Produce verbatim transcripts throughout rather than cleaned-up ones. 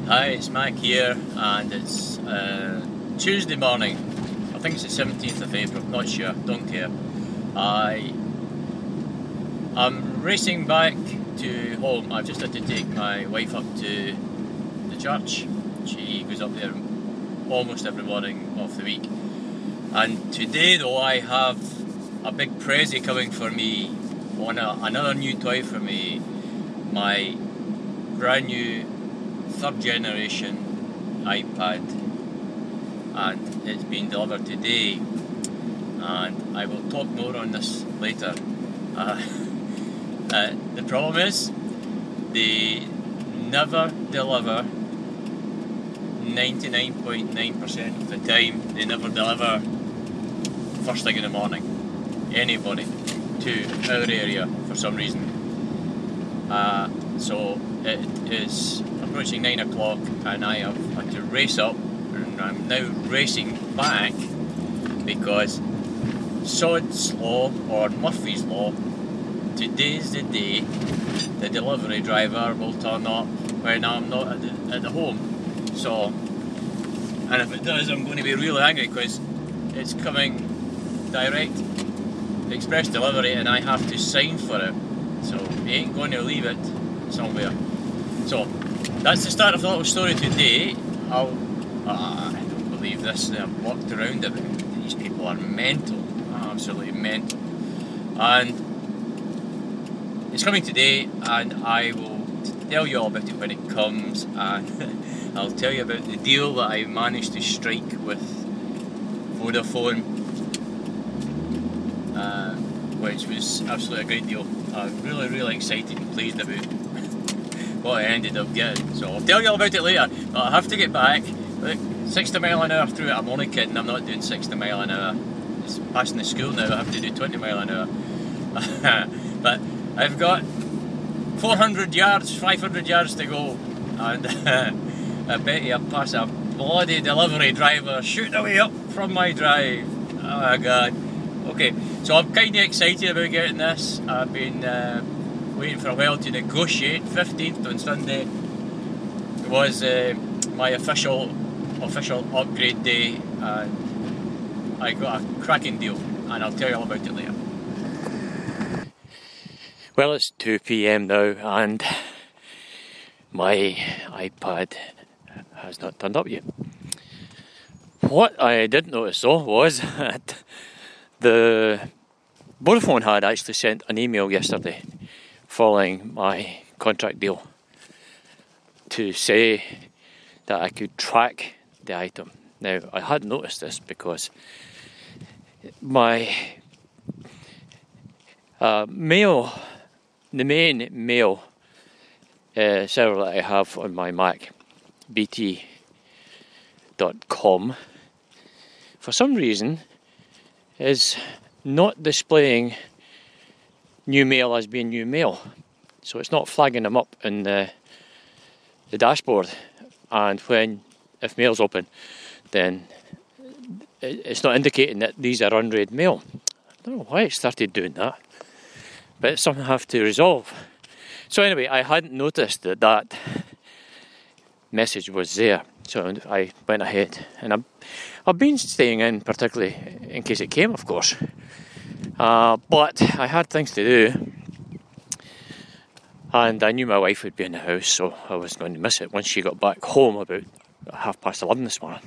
Hi, it's Mac here, and it's uh, Tuesday morning. I think it's the seventeenth of April, not sure, don't care. I am racing back to home. I've just had to take my wife up to the church. She goes up there almost every morning of the week. And today though, I have a big prezi coming for me, on a, another new toy for me, my brand new third generation iPad, and it's been delivered today, and I will talk more on this later. Uh, uh, the problem is they never deliver. ninety-nine point nine percent of the time they never deliver first thing in the morning, anybody, to our area for some reason. Uh, so it is approaching nine o'clock and I have had to race up, and I'm now racing back because Sod's Law, or Murphy's Law, today's the day the delivery driver will turn up when I'm not at the, at the home. So, and if it does, I'm going to be really angry because it's coming direct express delivery and I have to sign for it, so he ain't going to leave it somewhere. So that's the start of the little story today. I'll, uh, I don't believe this. I've walked around it. These people are mental, absolutely mental. And it's coming today, and I will tell you all about it when it comes, and I'll tell you about the deal that I managed to strike with Vodafone, uh, which was absolutely a great deal. I'm really, really excited and pleased about what I ended up getting. So I'll tell you all about it later. But I have to get back. Look, sixty mile an hour through it. I'm only kidding. I'm not doing sixty mile an hour. It's passing the school now. I have to do twenty mile an hour. But I've got four hundred yards, five hundred yards to go, and uh, I bet you I'll pass a bloody delivery driver shooting away up from my drive. Oh my god. Okay, so I'm kind of excited about getting this. I've been uh, waiting for a while to negotiate. fifteenth on Sunday was uh, my official official upgrade day, and I got a cracking deal, and I'll tell you all about it later. Well, it's two p.m. now, and my iPad has not turned up yet. What I didn't notice though was that the Vodafone had actually sent an email yesterday following my contract deal to say that I could track the item. Now, I hadn't noticed this because my uh, mail, the main mail uh, server that I have on my Mac, B T dot com, for some reason is not displaying new mail as being new mail. So it's not flagging them up in the, the dashboard. And when, if mail's open, then it's not indicating that these are unread mail. I don't know why it started doing that, but it's something I have to resolve. So anyway, I hadn't noticed that that message was there. So I went ahead, and I've, I've been staying in, particularly in case it came, of course. Uh, but I had things to do, and I knew my wife would be in the house, so I wasn't going to miss it once she got back home about half past eleven this morning.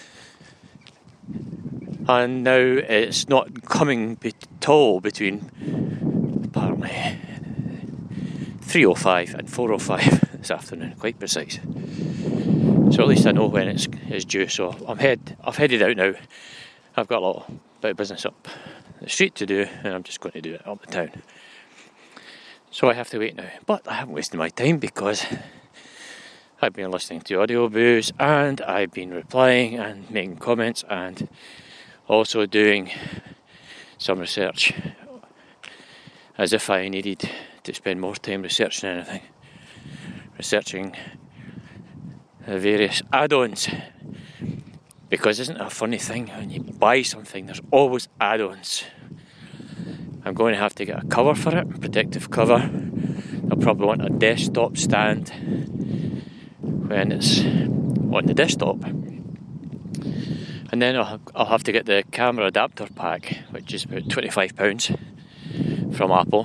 And now it's not coming at all between, apparently, three oh five and four oh five this afternoon, quite precise. So at least I know when it's, it's due. So I'm head, I've headed out now. I've got a little bit of business up the street to do, and I'm just going to do it up the town. So I have to wait now. But I haven't wasted my time because I've been listening to audio booze, and I've been replying and making comments, and also doing some research, as if I needed to spend more time researching anything. Researching the various add-ons, because isn't it a funny thing, when you buy something there's always add-ons. I'm going to have to get a cover for it, protective cover. I'll probably want a desktop stand when it's on the desktop. And then I'll, I'll have to get the camera adapter pack, which is about twenty-five pounds from Apple.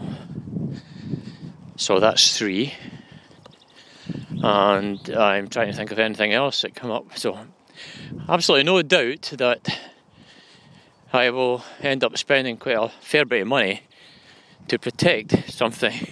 So that's three. And I'm trying to think of anything else that come up. So absolutely no doubt that I will end up spending quite a fair bit of money to protect something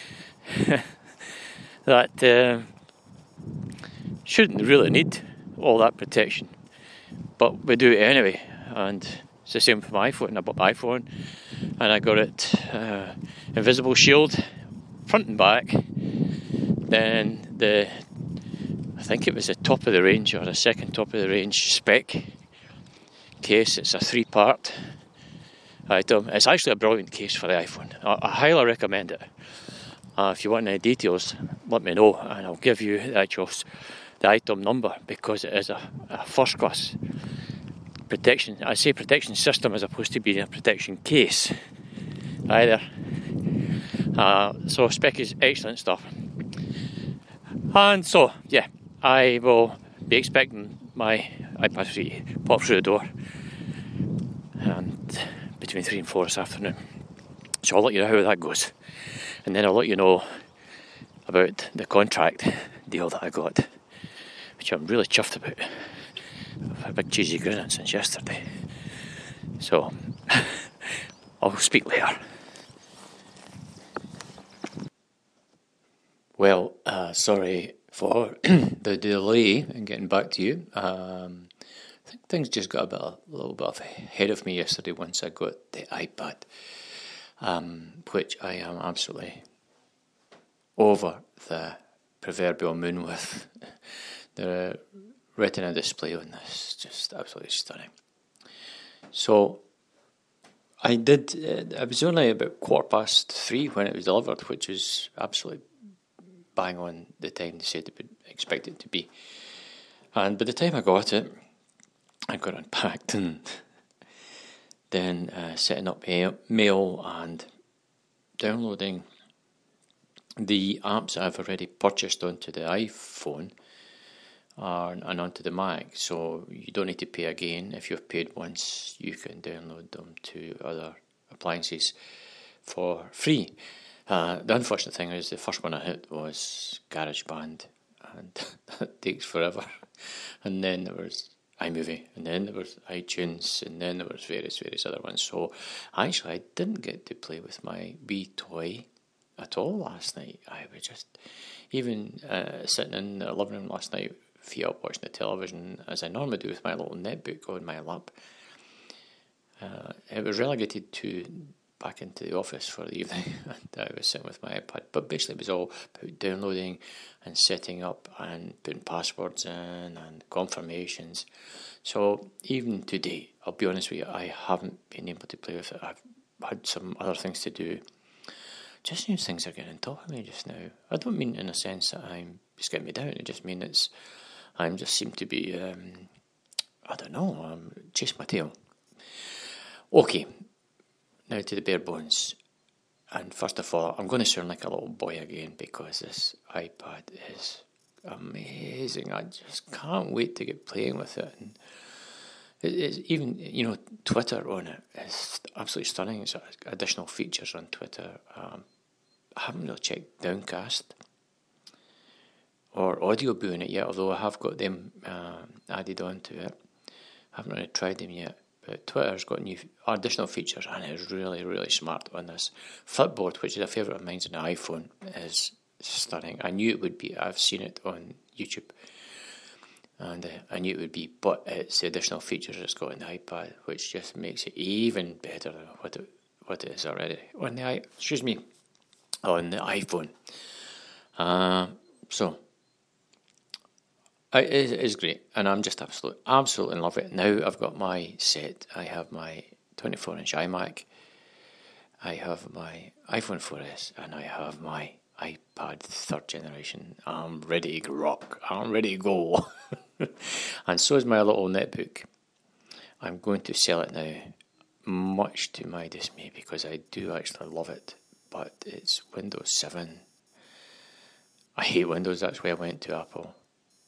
that uh, shouldn't really need all that protection. But we do it anyway, and it's the same with my iPhone. I bought my iPhone and I got it uh, invisible shield front and back. Then the, I think it was the top of the range or the second top of the range spec case. It's a three part item. It's actually a brilliant case for the iPhone. I, I highly recommend it. Uh, if you want any details, let me know and I'll give you the actual the item number, because it is a, a first class protection. I say protection system as opposed to being a protection case either. Uh, so spec is excellent stuff. And so, yeah, I will be expecting my iPad three pop through the door and between three and four this afternoon. So I'll let you know how that goes. And then I'll let you know about the contract deal that I got, which I'm really chuffed about. I've had a big cheesy grin on since yesterday. So, I'll speak later. Well, uh, sorry for the delay in getting back to you. Um, I think things just got a bit, a little bit ahead of me yesterday once I got the iPad, um, which I am absolutely over the proverbial moon with. The Retina display on this is just absolutely stunning. So I did, uh, it was only about quarter past three when it was delivered, which is absolutely bang on the time they said they would expect it to be. And by the time I got it, I got unpacked and then uh, setting up mail and downloading the apps that I've already purchased onto the iPhone uh, and onto the Mac. So you don't need to pay again. If you've paid once, you can download them to other appliances for free. Uh, the unfortunate thing is the first one I hit was GarageBand, and that takes forever. And then there was iMovie, and then there was iTunes, and then there was various, various other ones. So actually I didn't get to play with my wee toy at all last night. I was just, even uh, sitting in the living room last night, feet up watching the television, as I normally do with my little netbook on my lap. Uh, it was relegated to back into the office for the evening, and I was sitting with my iPad. But basically it was all about downloading and setting up and putting passwords in and confirmations. So even today, I'll be honest with you, I haven't been able to play with it. I've had some other things to do. Just seems things are getting on top of me just now. I don't mean in a sense that I'm it's getting me down. I just mean it's I'm just seem to be um, I don't know, I'm chasing my tail. Okay. Now to the bare bones. And first of all, I'm going to sound like a little boy again because this iPad is amazing. I just can't wait to get playing with it. And it is even, you know, Twitter on it is absolutely stunning. It's additional features on Twitter. Um, I haven't really checked Downcast or Audioboo in it yet, although I have got them uh, added onto it. I haven't really tried them yet. But Twitter's got new additional features and it's really, really smart on this. Flipboard, which is a favourite of mine on the iPhone, is stunning. I knew it would be. I've seen it on YouTube. And uh, I knew it would be. But it's the additional features it's got on the iPad, which just makes it even better than what it, what it is already. On the, excuse me, on the iPhone. Uh, so... It is great, and I'm just absolutely, absolutely in love with it. Now I've got my set. I have my twenty-four inch iMac, I have my iPhone four S, and I have my iPad third generation. I'm ready to rock. I'm ready to go. And so is my little netbook. I'm going to sell it now, much to my dismay, because I do actually love it, but it's Windows seven. I hate Windows, that's why I went to Apple.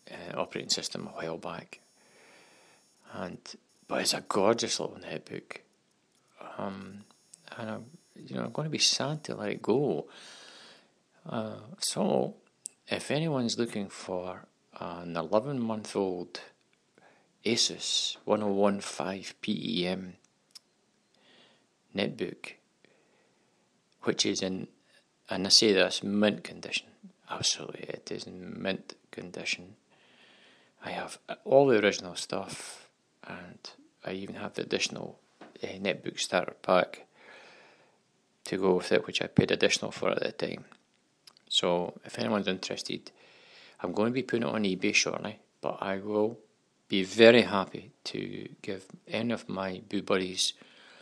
uh, operating system a while back, and but it's a gorgeous little netbook, um, and I'm, you know, I'm going to be sad to let it go. Uh, so, if anyone's looking for an eleven-month-old Asus ten fifteen P E M netbook, which is in, and I say this, mint condition. Absolutely, it is in mint condition. I have all the original stuff, and I even have the additional uh, netbook starter pack to go with it, which I paid additional for at the time. So, if anyone's interested, I'm going to be putting it on eBay shortly, but I will be very happy to give any of my boo buddies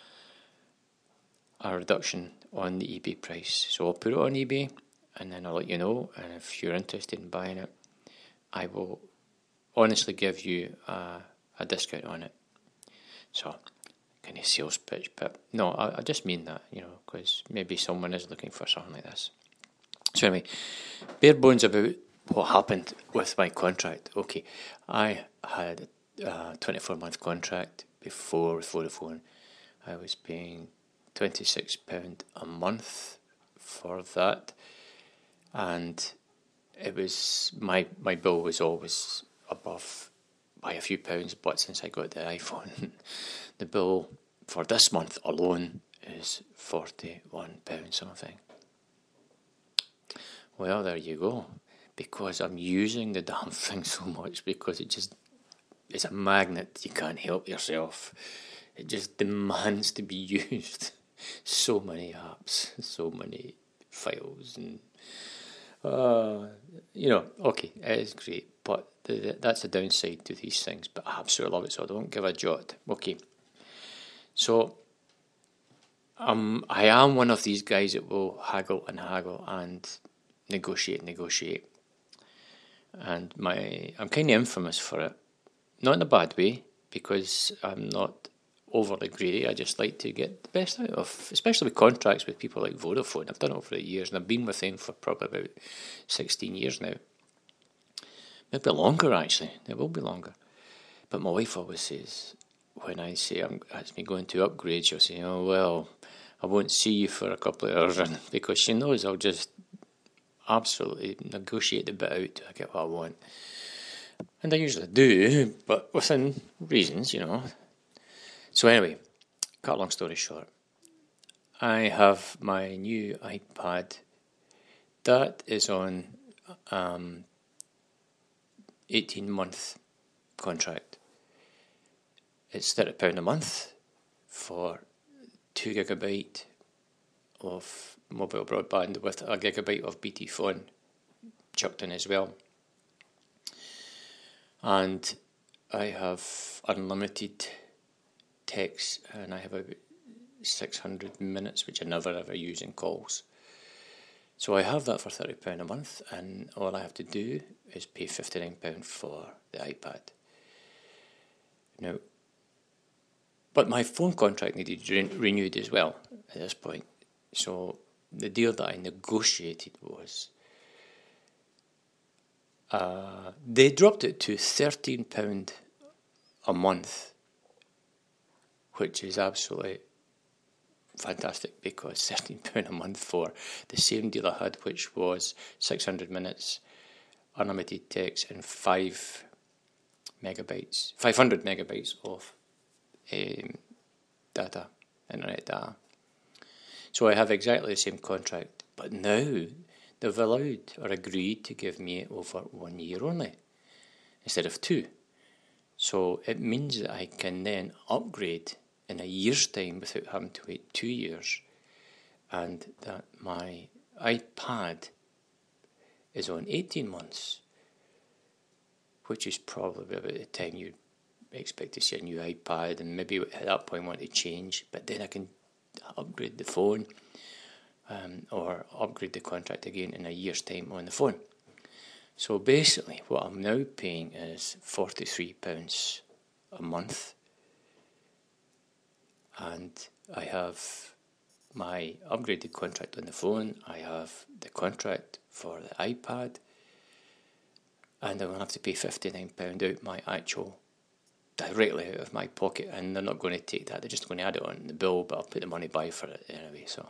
a reduction on the eBay price. So I'll put it on eBay, and then I'll let you know, and if you're interested in buying it, I will honestly give you a, a discount on it. So, kind of sales pitch, but no, I, I just mean that, you know, because maybe someone is looking for something like this. So anyway, bare bones about what happened with my contract. Okay, I had a twenty-four month contract before with Vodafone. I was paying twenty-six pounds a month for that, and it was my my bill was always above by a few pounds, but since I got the iPhone, the bill for this month alone is forty-one pounds something. Well, there you go, because I'm using the damn thing so much, because it just, it's a magnet, you can't help yourself. It just demands to be used. So many apps, so many files, and uh, you know, okay, it is great, but the, the, that's the downside to these things, but I absolutely love it, so I don't give a jot. Okay, so um, I am one of these guys that will haggle and haggle and negotiate, negotiate, and my I'm kind of infamous for it, not in a bad way, because I'm not overly greedy. I just like to get the best out of, especially with contracts with people like Vodafone. I've done it over the years, and I've been with them for probably about sixteen years now. Maybe longer, actually. It will be longer. But my wife always says, when I say I'm, it's me going to upgrade, she'll say, oh, well, I won't see you for a couple of hours, and because she knows I'll just absolutely negotiate the bit out till I get what I want. And I usually do, but within reasons, you know. So anyway, cut a long story short, I have my new iPad that is on um eighteen month contract. It's thirty pounds a month for two gigabyte of mobile broadband with a gigabyte of B T phone chucked in as well. And I have unlimited text, and I have about six hundred minutes, which I never ever use in calls. So I have that for thirty pounds a month, and all I have to do is pay fifty-nine pounds for the iPad. Now, but my phone contract needed re- renewed as well at this point. So the deal that I negotiated was, uh, they dropped it to thirteen pounds a month, which is absolutely fantastic, because thirteen pounds a month for the same deal I had, which was six hundred minutes, unlimited text, and five megabytes, five hundred megabytes of um, data, internet data. So I have exactly the same contract, but now they've allowed or agreed to give me over one year only instead of two. So it means that I can then upgrade in a year's time without having to wait two years, and that my iPad is on eighteen months, which is probably about the time you expect to see a new iPad, and maybe at that point want to change, but then I can upgrade the phone um, or upgrade the contract again in a year's time on the phone. So basically what I'm now paying is forty-three pounds a month, and I have my upgraded contract on the phone, I have the contract for the iPad, and I'm going to have to pay fifty-nine pounds out my actual, directly out of my pocket, and they're not going to take that, they're just going to add it on the bill, but I'll put the money by for it anyway, so.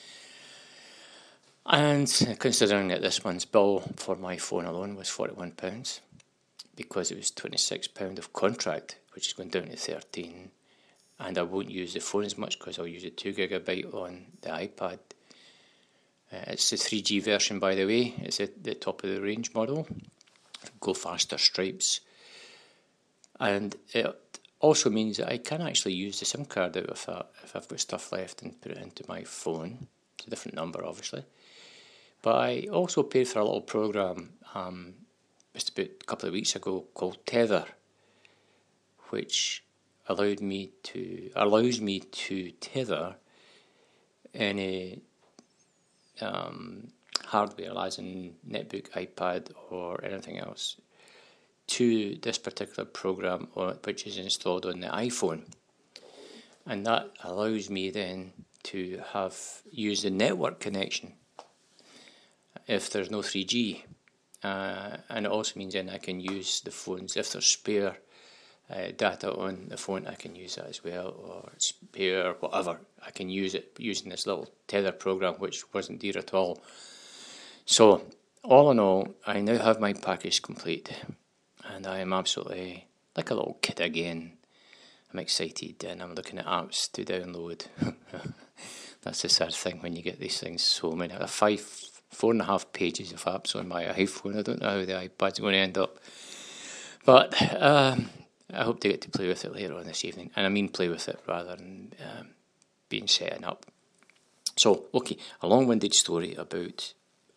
And considering that this month's bill for my phone alone was forty-one pounds, because it was twenty-six pounds of contract, which is going down to thirteen, and I won't use the phone as much because I'll use a two gigabyte on the iPad. Uh, it's the three G version, by the way. It's at the top of the range model. Go faster stripes. And it also means that I can actually use the SIM card out of that if I've got stuff left and put it into my phone. It's a different number, obviously. But I also paid for a little program um, just about a couple of weeks ago called Tether, which allowed me to allows me to tether any um, hardware, as in netbook, iPad, or anything else, to this particular program, which is installed on the iPhone, and that allows me then to have use the network connection if there's no three G, uh, and it also means then I can use the phones if there's spare uh, data on the phone. I can use that as well, or spare whatever. I can use it using this little Tether program, which wasn't dear at all. So all in all, I now have my package complete, and I am absolutely like a little kid again. I'm excited, and I'm looking at apps to download. That's the sad thing when you get these things. So many, five, four and a half pages of apps on my iPhone. I don't know how the iPad's going to end up, but um, I hope to get to play with it later on this evening. And I mean play with it rather than um, being setting up. So, okay, a long-winded story about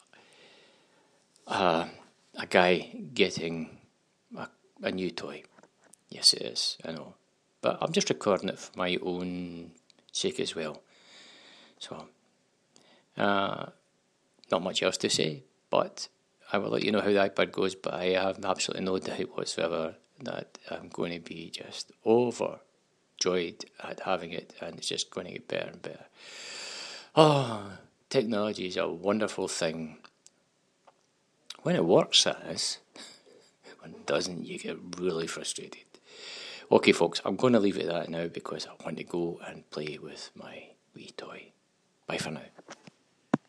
uh, a guy getting a, a new toy. Yes, it is, I know. But I'm just recording it for my own sake as well. So, uh, not much else to say, but I will let you know how the iPad goes, but I have absolutely no doubt whatsoever that I'm going to be just overjoyed at having it, and it's just going to get better and better. Oh, technology is a wonderful thing. When it works, that is. When it doesn't, you get really frustrated. Okay, folks, I'm going to leave it at that now because I want to go and play with my wee toy. Bye for now.